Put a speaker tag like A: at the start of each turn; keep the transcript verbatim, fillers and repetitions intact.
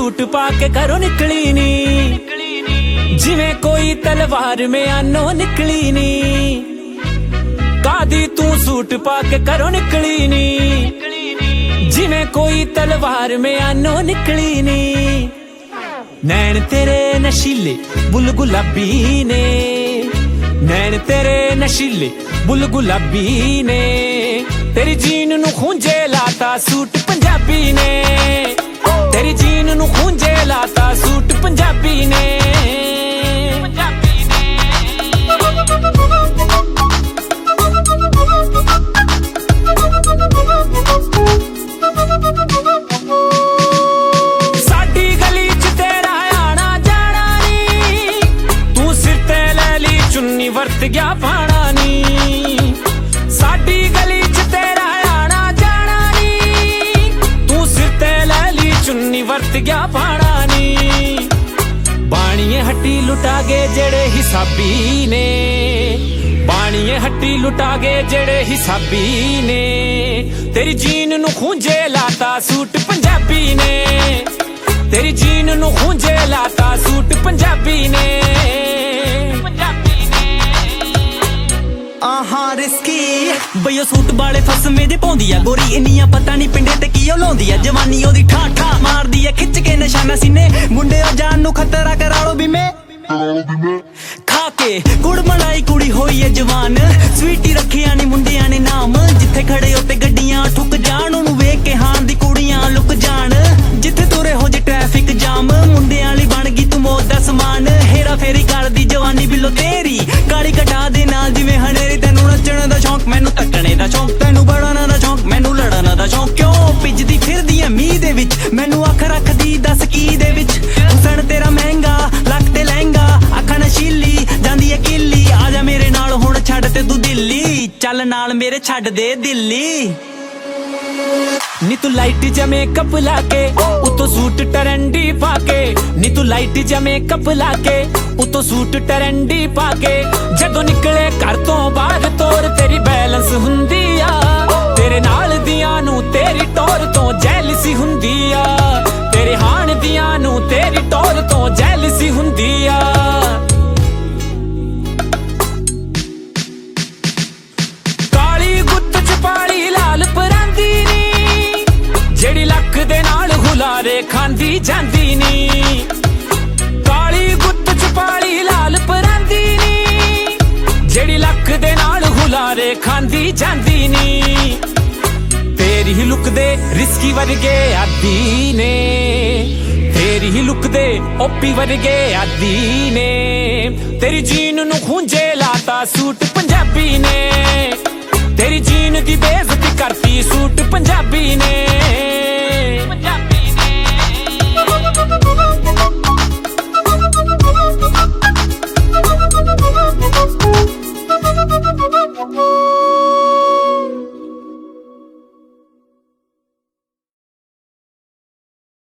A: Suit पाके घरों निकली नी, जिवें कोई तलवार म्यानो निकली नी। कादी तू सूट पाके घरों निकली नी, जिवें कोई तलवार म्यानो निकली नी। नैन तेरे नशीले बुल गुलाबी ने, नैन तेरे नशीले बुल गुलाबी ने। तेरी जीन नू खूंजे लाता सूट पंजाबी ने, तेरी जीन नू खूंजे लाता सूट पंजाबी ने। साडी गली च तेरा आना जाना नी, तू सिर ते लै ली चुन्नी वरत गया पाना नी। साडी गली च तेरा आना जाना नी, तू सिर ते लै ली चुन्नी वरत गया पाना नी। बाणीए हट्टी लुटा गए जेड़े हिसाबी ने, बाणीए हट्टी लुटा गए जेड़े हिसाबी ने। तेरी जीन नू खूंजे लाता सूट पंजाबी ने, तेरी जीन नू खूंजे लाता सूट पंजाबी ने।
B: आहा रिस्की बई सूट वाले फसमे जे पाउंदी आ गोरी, इन्नियां पता नहीं पिंडे ते की लाउंदी आ। जवानी ओदी ठा ठा मारदी आ खिच के निशाना सीने, मुंडे ओ जान नू खतरा करा लो बीमे। खा के गुड़ मलाई कुड़ी होई है जवान, स्वीटी रखिया नी मुंडिया ने नाम। जिथे खड़े होते गड्डियां ठुक जान, ओनू वेख के हां दी कुड़ियां लुक जान। जिथे तुरे हो जे ट्रैफिक जाम, मुंडियां ली बन गई तू मौत दा समान। हेरा फेरी करदी जवानी बिलो तेरी, काली कटा दे नाल जिवें हनेरी। तैनू नचण दा शौक मैनू तकणे दा शौक, तैनू बड़ाना दा शौक मैनू लड़ना दा शौक। क्यों पिजदी फिरदी ऐ मींह दे विच, मैनू अख रखदी दस की दे विच। हुसन तेरा महंगा लक ते लहंगा, अखां नशीली जांदी ऐ किल्ली। आजा मेरे नाल हुण छड्ड ते तू दिल्ली, चल नाल मेरे छड्ड दे दिल्ली।
A: नी तू लाइट जा मेकअप लाके उतो सूट टरंडी पाके, नी तू लाइट जा मेकअप लाके उतो सूट टरंडी पाके। जदों निकले घर तो बाहर तोर तेरी बैलेंस हुंदी आ, तेरे नाल दियां नू तेरी टोर तो जैलसी हुंदी आ। तेरे हाण दियां नू तेरी टोर तो जैलसी हुंदी आ। काली गुत्त च पाली लाल परांदी नी, जेड़ी लक दे नाल हुलारे खांदी जांदी नी। काली गुत्त च पाली लाल परांदी नी, जेड़ी लक दे नाल हुलारे खांदी जांदी नी। तेरी ही लुक दे रिस्की वर्गे आदी ने, तेरी ही लुक दे ओपी वर्गे आदी ने। तेरी जीन नू खूंजे लाता सूट पंजाबी ने, तेरी जीन दी बेइज्जती करती सूट पंजाबी ने।